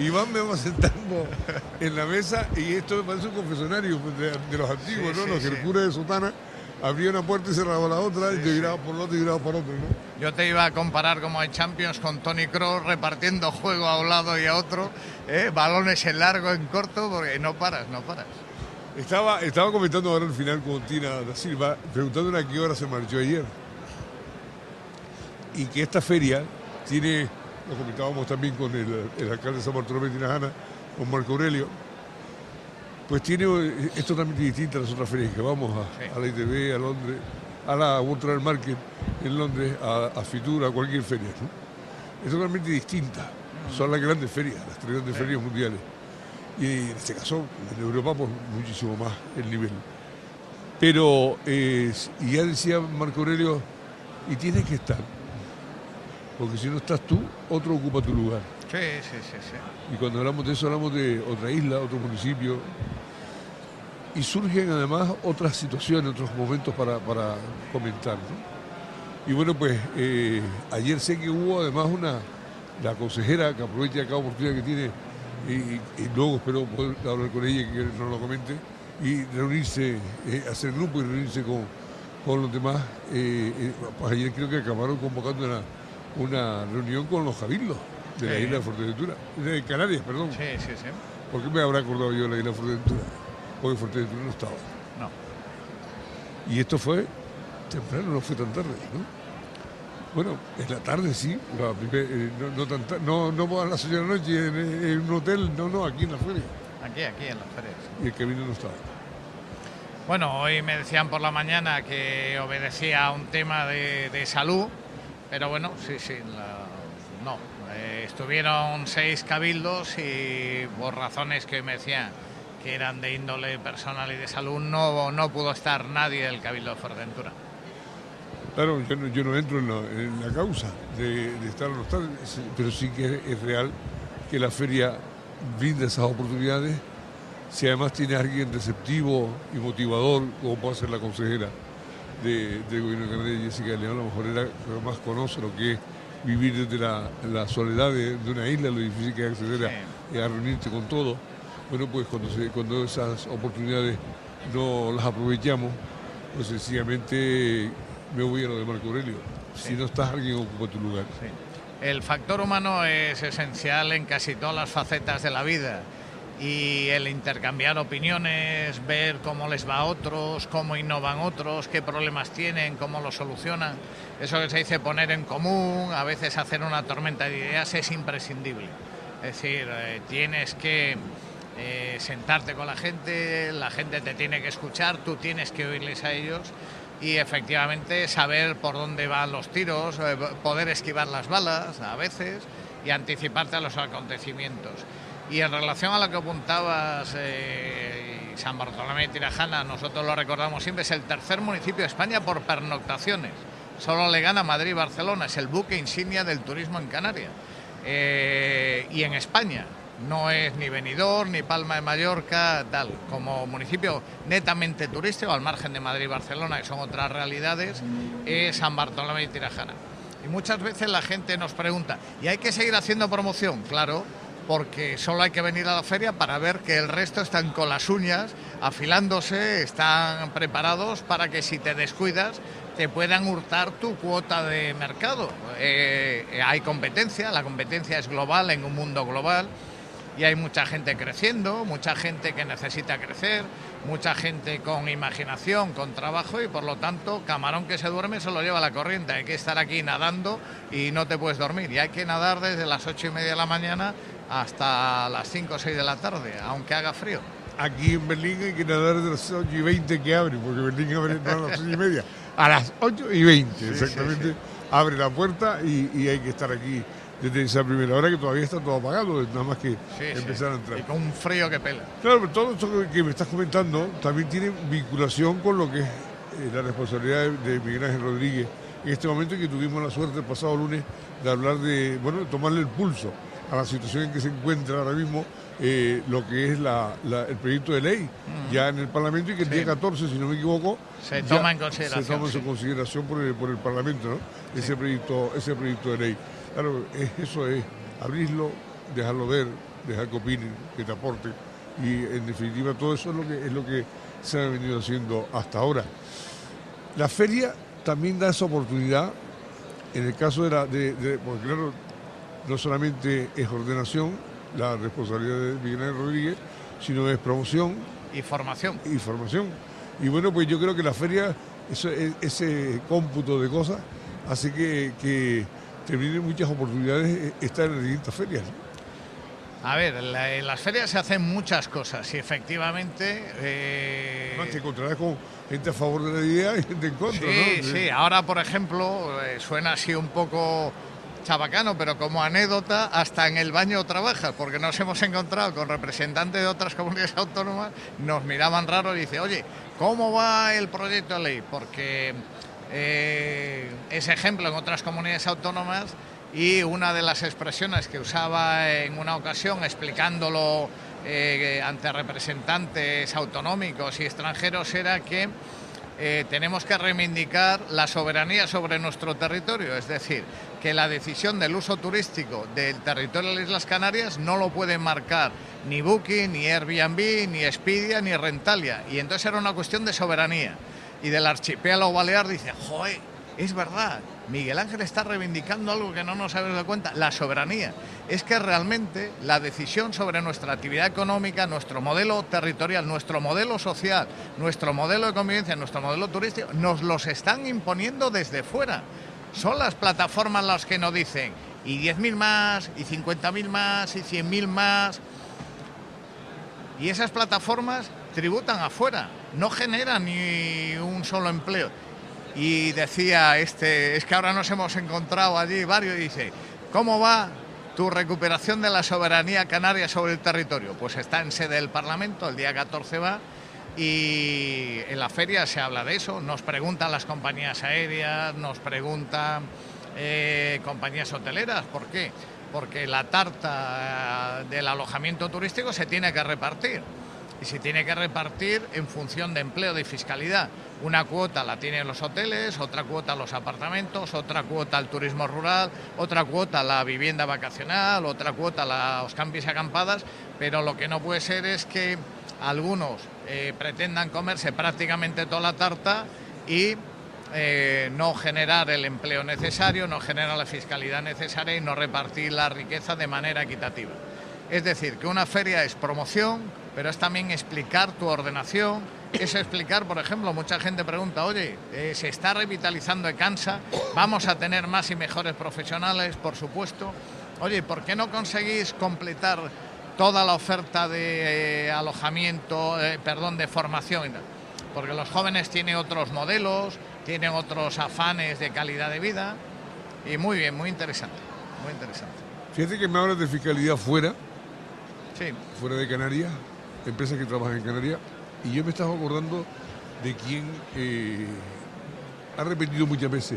Iván me va sentando en la mesa y esto me parece un confesionario de los antiguos, ¿no? Los que el cura de sotana abría una puerta y cerraba la otra y te viraba por el otro y viraba por otro, ¿no? Yo te iba a comparar como en Champions con Toni Kroos repartiendo juego a un lado y a otro, balones en largo, en corto, porque no paras. Estaba comentando ahora al final con Tina da Silva, preguntándole a qué hora se marchó ayer. Y que esta feria tiene, lo comentábamos también con el alcalde de San Bartolomé de Tirajana, con Marco Aurelio, pues es totalmente distinta a las otras ferias que vamos a la ITV, a Londres, a la World Travel Market en Londres, a Fitur, a cualquier feria, ¿no? Es totalmente distinta. Son las grandes ferias, las 3 grandes ferias mundiales. Y en este caso, en Europa, pues muchísimo más el nivel. Pero, y ya decía Marco Aurelio, y tienes que estar, porque si no estás tú, otro ocupa tu lugar. Sí. Y cuando hablamos de eso, hablamos de otra isla, otro municipio. Y surgen además otras situaciones, otros momentos para comentar, ¿no? Y bueno, pues ayer sé que hubo además la consejera que aprovecha cada oportunidad que tiene, y luego espero poder hablar con ella y que nos lo comente, y reunirse, hacer grupo y reunirse con los demás. Pues ayer creo que acabaron convocando una reunión con los cabildos de la isla de Fuerteventura, de Canarias, perdón. Sí. ¿Por qué me habrá acordado yo de la isla de Fuerteventura? Porque Fuerteventura no estaba. No. Y esto fue temprano, no fue tan tarde, ¿no? Bueno, en la tarde sí, no a las 8 de la noche en un hotel, no, aquí en la feria. Aquí en las ferias. Y el camino no estaba. Bueno, hoy me decían por la mañana que obedecía a un tema de salud, pero bueno, no. Estuvieron 6 cabildos y por razones que me decían que eran de índole personal y de salud, no pudo estar nadie del Cabildo de Fuerteventura. Claro, yo no entro en la causa de estar o no estar, pero sí que es real que la feria brinda esas oportunidades. Si además tiene a alguien receptivo y motivador, como puede ser la consejera del Gobierno de Canarias, Jessica León, a lo mejor era la que más conoce lo que es vivir desde la soledad de una isla, lo difícil que es acceder a reunirte con todo. Bueno, pues cuando esas oportunidades no las aprovechamos, pues sencillamente me voy a lo de Marco Aurelio. Si no estás, alguien ocupa tu lugar. El factor humano es esencial en casi todas las facetas de la vida. Y el intercambiar opiniones, ver cómo les va a otros, cómo innovan otros, qué problemas tienen, cómo los solucionan. Eso que se dice poner en común, a veces hacer una tormenta de ideas es imprescindible. Es decir, tienes que sentarte con la gente te tiene que escuchar, tú tienes que oírles a ellos y efectivamente saber por dónde van los tiros, poder esquivar las balas a veces y anticiparte a los acontecimientos. Y en relación a lo que apuntabas, San Bartolomé de Tirajana, nosotros lo recordamos siempre, es el tercer municipio de España por pernoctaciones. Solo le gana Madrid y Barcelona, es el buque insignia del turismo en Canarias. Y en España, no es ni Benidorm, ni Palma de Mallorca, tal. Como municipio netamente turístico, al margen de Madrid y Barcelona, que son otras realidades, es San Bartolomé de Tirajana. Y muchas veces la gente nos pregunta, ¿y hay que seguir haciendo promoción? Claro, porque solo hay que venir a la feria para ver que el resto están con las uñas, afilándose, están preparados para que si te descuidas te puedan hurtar tu cuota de mercado. Hay competencia, la competencia es global en un mundo global y hay mucha gente creciendo, mucha gente que necesita crecer, mucha gente con imaginación, con trabajo y por lo tanto camarón que se duerme se lo lleva la corriente. Hay que estar aquí nadando y no te puedes dormir y hay que nadar desde las 8:30 de la mañana hasta las 5 o 6 de la tarde, aunque haga frío. Aquí en Berlín hay que nadar desde las 8:20 que abre, porque Berlín abre a las 8:30. A las 8:20, exactamente, sí. Abre la puerta y hay que estar aquí desde esa primera hora que todavía está todo apagado, nada más que empezar a entrar. Y con un frío que pela. Claro, pero todo esto que me estás comentando también tiene vinculación con lo que es la responsabilidad de Miguel Ángel Rodríguez. En este momento que tuvimos la suerte el pasado lunes de hablar de tomarle el pulso a la situación en que se encuentra ahora mismo lo que es el proyecto de ley ya en el Parlamento y que el día 14, si no me equivoco, se toma en consideración. Se toma en consideración por el Parlamento, ¿no? Ese proyecto de ley. Claro, eso es abrirlo, dejarlo ver, dejar que opinen, que te aporten. Y en definitiva todo eso es lo que se ha venido haciendo hasta ahora. La feria también da esa oportunidad, en el caso porque claro, no solamente es ordenación, la responsabilidad de Miguel Ángel Rodríguez, sino es promoción. Y formación. Y formación. Y bueno, pues yo creo que la feria, ese cómputo de cosas, hace que te brinden muchas oportunidades estar en las distintas ferias, ¿no? A ver, en las ferias se hacen muchas cosas y efectivamente... Te encontrarás con gente a favor de la idea y gente en contra, sí, ¿no? Sí, ahora por ejemplo, suena así un poco chabacano, pero como anécdota, hasta en el baño trabajas, porque nos hemos encontrado con representantes de otras comunidades autónomas, nos miraban raro y dice, oye, ¿cómo va el proyecto de ley? Porque es ejemplo en otras comunidades autónomas. Y una de las expresiones que usaba en una ocasión explicándolo ante representantes autonómicos y extranjeros era que tenemos que reivindicar la soberanía sobre nuestro territorio, es decir, que la decisión del uso turístico del territorio de las Islas Canarias no lo pueden marcar ni Booking, ni Airbnb, ni Expedia, ni Rentalia, y entonces era una cuestión de soberanía. Y del archipiélago balear dice, joder, es verdad, Miguel Ángel está reivindicando algo que no nos habíamos dado cuenta, la soberanía. Es que realmente la decisión sobre nuestra actividad económica, nuestro modelo territorial, nuestro modelo social, nuestro modelo de convivencia, nuestro modelo turístico, nos los están imponiendo desde fuera. Son las plataformas las que nos dicen, y 10.000 más, y 50.000 más, y 100.000 más. Y esas plataformas tributan afuera, no generan ni un solo empleo. Y decía es que ahora nos hemos encontrado allí varios, y dice, ¿cómo va tu recuperación de la soberanía canaria sobre el territorio? Pues está en sede del Parlamento, el día 14 va, y en la feria se habla de eso, nos preguntan las compañías aéreas, nos preguntan compañías hoteleras, ¿por qué? Porque la tarta del alojamiento turístico se tiene que repartir. Y se tiene que repartir en función de empleo, de fiscalidad. Una cuota la tienen los hoteles, otra cuota los apartamentos, otra cuota el turismo rural, otra cuota la vivienda vacacional, otra cuota los campings y acampadas, pero lo que no puede ser es que algunos pretendan comerse prácticamente toda la tarta y no generar el empleo necesario, no generar la fiscalidad necesaria y no repartir la riqueza de manera equitativa. Es decir, que una feria es promoción, pero es también explicar tu ordenación, es explicar, por ejemplo, mucha gente pregunta, oye, ¿se está revitalizando Ecansa? ¿Vamos a tener más y mejores profesionales? Por supuesto. Oye, ¿por qué no conseguís completar toda la oferta de alojamiento, de formación? Porque los jóvenes tienen otros modelos, tienen otros afanes de calidad de vida, y muy bien, muy interesante, muy interesante. Fíjate que me hablas de fiscalidad fuera, sí, fuera de Canarias, empresas que trabajan en Canarias, y yo me estaba acordando de quien ha repetido muchas veces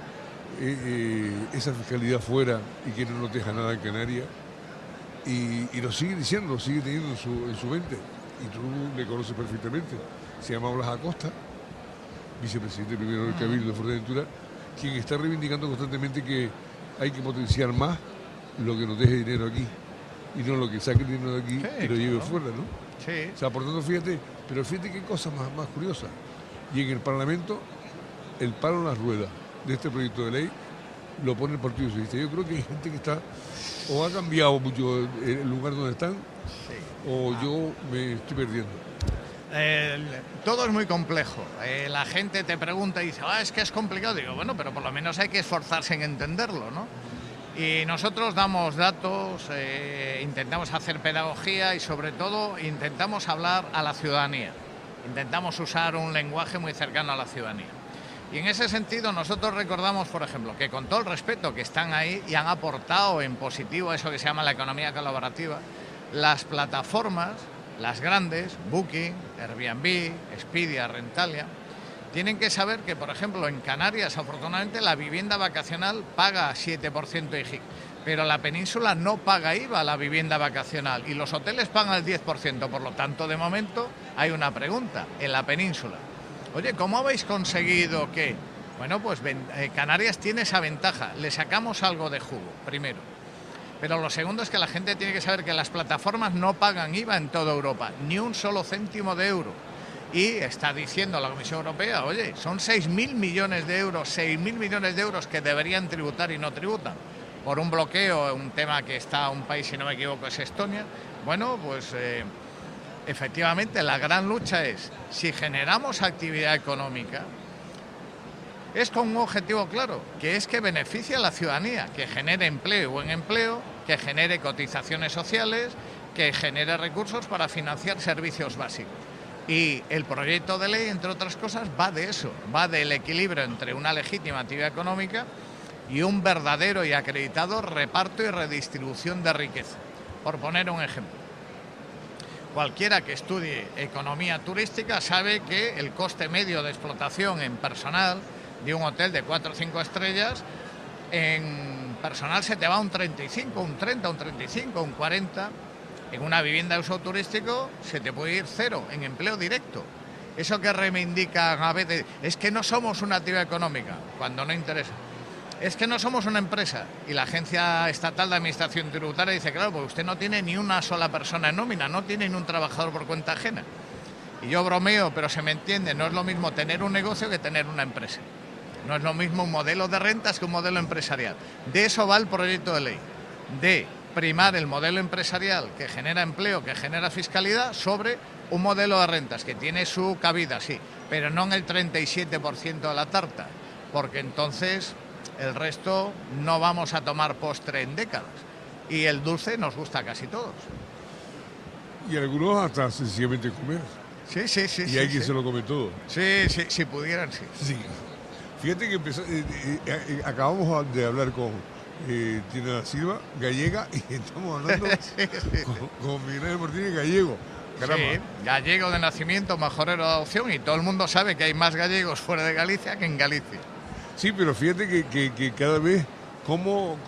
esa fiscalidad fuera y que no nos deja nada en Canarias, y lo sigue diciendo, lo sigue teniendo en su mente, y tú le conoces perfectamente. Se llama Blas Acosta, vicepresidente primero del Cabildo de Fuerteventura, quien está reivindicando constantemente que hay que potenciar más lo que nos deje dinero aquí y no lo que saque el dinero de aquí y lo lleve fuera, ¿no? Sí. O sea, por tanto, fíjate qué cosa más curiosa. Y en el Parlamento, el palo en las ruedas de este proyecto de ley lo pone el Partido Socialista. Yo creo que hay gente que está, o ha cambiado mucho el lugar donde están, o yo me estoy perdiendo. Todo es muy complejo. La gente te pregunta y dice, es que es complicado. Digo, bueno, pero por lo menos hay que esforzarse en entenderlo, ¿no? Y nosotros damos datos, intentamos hacer pedagogía y sobre todo intentamos hablar a la ciudadanía. Intentamos usar un lenguaje muy cercano a la ciudadanía. Y en ese sentido nosotros recordamos, por ejemplo, que con todo el respeto que están ahí y han aportado en positivo a eso que se llama la economía colaborativa, las plataformas, las grandes, Booking, Airbnb, Expedia, Rentalia, tienen que saber que, por ejemplo, en Canarias, afortunadamente, la vivienda vacacional paga 7% IGIC, pero la península no paga IVA a la vivienda vacacional y los hoteles pagan el 10%. Por lo tanto, de momento, hay una pregunta en la península. Oye, ¿cómo habéis conseguido que...? Bueno, pues Canarias tiene esa ventaja. Le sacamos algo de jugo, primero. Pero lo segundo es que la gente tiene que saber que las plataformas no pagan IVA en toda Europa, ni un solo céntimo de euro. Y está diciendo la Comisión Europea, oye, son 6.000 millones de euros, 6.000 millones de euros que deberían tributar y no tributan. Por un bloqueo, un tema que está un país, si no me equivoco, es Estonia. Bueno, pues efectivamente la gran lucha es, si generamos actividad económica, es con un objetivo claro, que es que beneficie a la ciudadanía, que genere empleo, buen empleo, que genere cotizaciones sociales, que genere recursos para financiar servicios básicos. Y el proyecto de ley, entre otras cosas, va de eso, va del equilibrio entre una legítima actividad económica y un verdadero y acreditado reparto y redistribución de riqueza. Por poner un ejemplo, cualquiera que estudie economía turística sabe que el coste medio de explotación en personal de un hotel de 4 o 5 estrellas, en personal se te va un 35, un 30, un 35, un 40. En una vivienda de uso turístico se te puede ir 0 en empleo directo. Eso que reivindican a veces, es que no somos una actividad económica, cuando no interesa. Es que no somos una empresa. Y la Agencia Estatal de Administración Tributaria dice, claro, pues usted no tiene ni una sola persona en nómina, no tiene ni un trabajador por cuenta ajena. Y yo bromeo, pero se me entiende, no es lo mismo tener un negocio que tener una empresa. No es lo mismo un modelo de rentas que un modelo empresarial. De eso va el proyecto de ley, de primar el modelo empresarial que genera empleo, que genera fiscalidad, sobre un modelo de rentas que tiene su cabida, sí, pero no en el 37% de la tarta, porque entonces el resto no vamos a tomar postre en décadas. Y el dulce nos gusta a casi todos. Y algunos hasta sencillamente comer. Sí. Y hay quien se lo come todo. Sí, si pudieran, sí. Sí. Fíjate que acabamos de hablar con Tina Silva, gallega, y estamos hablando con Miguel Ángel Martínez, gallego. Caramba. Sí, gallego de nacimiento, majorero de adopción, y todo el mundo sabe que hay más gallegos fuera de Galicia que en Galicia. Sí, pero fíjate que cada vez cómo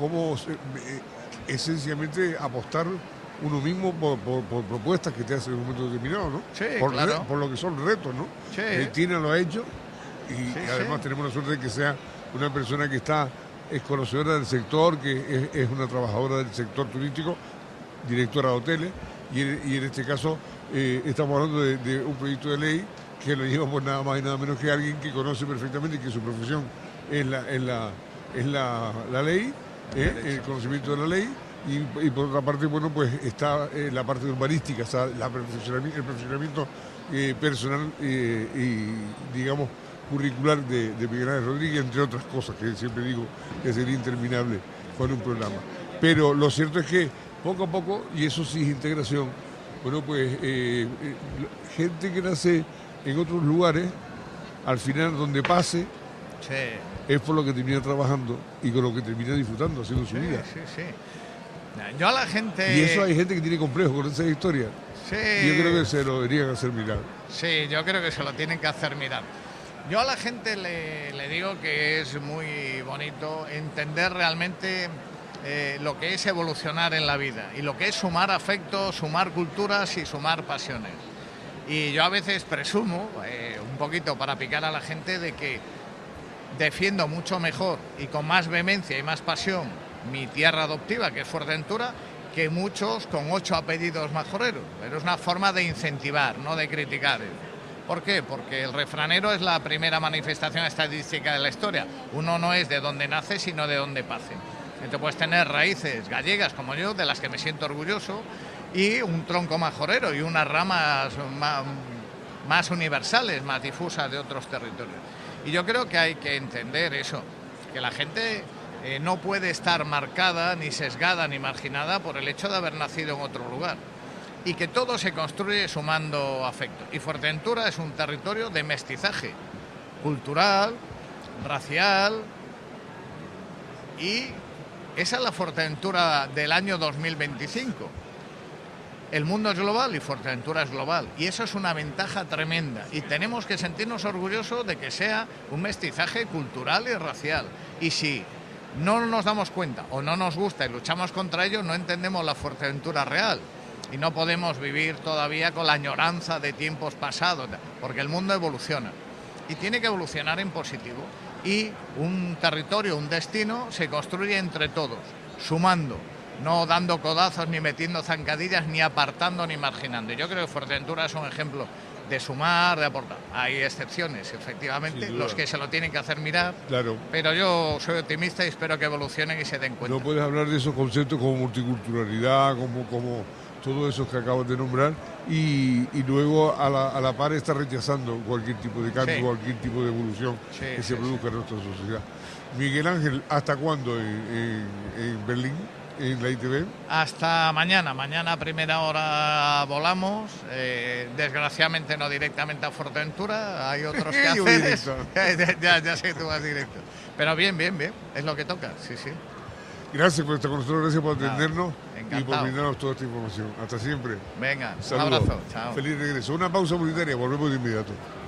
esencialmente apostar uno mismo por propuestas que te hacen en un momento determinado, ¿no? Sí, claro. Por lo que son retos, ¿no? Sí. Tina lo ha hecho y además tenemos la suerte de que sea una persona que es conocedora del sector, que es una trabajadora del sector turístico, directora de hoteles, y en este caso estamos hablando de un proyecto de ley que lo lleva por nada más y nada menos que alguien que conoce perfectamente que su profesión es la ley, el conocimiento de la ley, y por otra parte, bueno, pues está la parte urbanística, está el perfeccionamiento personal y digamos curricular de Miguel Ángel Rodríguez, entre otras cosas que siempre digo que sería interminable con un programa. Pero lo cierto es que poco a poco, y eso sí es integración, bueno, pues gente que nace en otros lugares, al final donde pase, es por lo que termina trabajando y con lo que termina disfrutando, haciendo su vida. Sí. Yo a la gente... Y eso hay gente que tiene complejo con esa historia. Sí. Yo creo que se lo deberían hacer mirar. Sí, yo creo que se lo tienen que hacer mirar. Yo a la gente le digo que es muy bonito entender realmente lo que es evolucionar en la vida y lo que es sumar afectos, sumar culturas y sumar pasiones. Y yo a veces presumo, un poquito para picar a la gente, de que defiendo mucho mejor y con más vehemencia y más pasión mi tierra adoptiva, que es Fuerteventura, que muchos con 8 apellidos majoreros. Pero es una forma de incentivar, no de criticar. ¿Por qué? Porque el refranero es la primera manifestación estadística de la historia. Uno no es de donde nace, sino de donde pase. Entonces puedes tener raíces gallegas como yo, de las que me siento orgulloso, y un tronco majorero y unas ramas más universales, más difusas de otros territorios. Y yo creo que hay que entender eso, que la gente no puede estar marcada, ni sesgada, ni marginada por el hecho de haber nacido en otro lugar. Y que todo se construye sumando afecto. Y Fuerteventura es un territorio de mestizaje cultural, racial, y esa es la Fuerteventura del año 2025. El mundo es global y Fuerteventura es global. Y eso es una ventaja tremenda. Y tenemos que sentirnos orgullosos de que sea un mestizaje cultural y racial. Y si no nos damos cuenta o no nos gusta y luchamos contra ello, no entendemos la Fuerteventura real. Y no podemos vivir todavía con la añoranza de tiempos pasados, porque el mundo evoluciona. Y tiene que evolucionar en positivo. Y un territorio, un destino, se construye entre todos, sumando. no dando codazos, ni metiendo zancadillas, ni apartando, ni marginando. Yo creo que Fuerteventura es un ejemplo de sumar, de aportar. Hay excepciones, efectivamente, los que se lo tienen que hacer mirar, claro. Pero yo soy optimista y espero que evolucionen y se den cuenta. No puedes hablar de esos conceptos como multiculturalidad, como todos esos que acabas de nombrar, y luego a la par está rechazando cualquier tipo de cambio, cualquier tipo de evolución que se produzca en nuestra sociedad. Miguel Ángel, ¿hasta cuándo en Berlín, en la ITV? Hasta mañana. Mañana a primera hora volamos. Desgraciadamente no directamente a Fuerteventura. Hay otros que hacer. ya sé que tú vas directo. Pero bien. Es lo que toca, sí. Gracias por estar con nosotros, gracias por atendernos y por brindarnos toda esta información. Hasta siempre. Venga, saludos. Un abrazo. Chao. Feliz regreso. Una pausa publicitaria, volvemos de inmediato.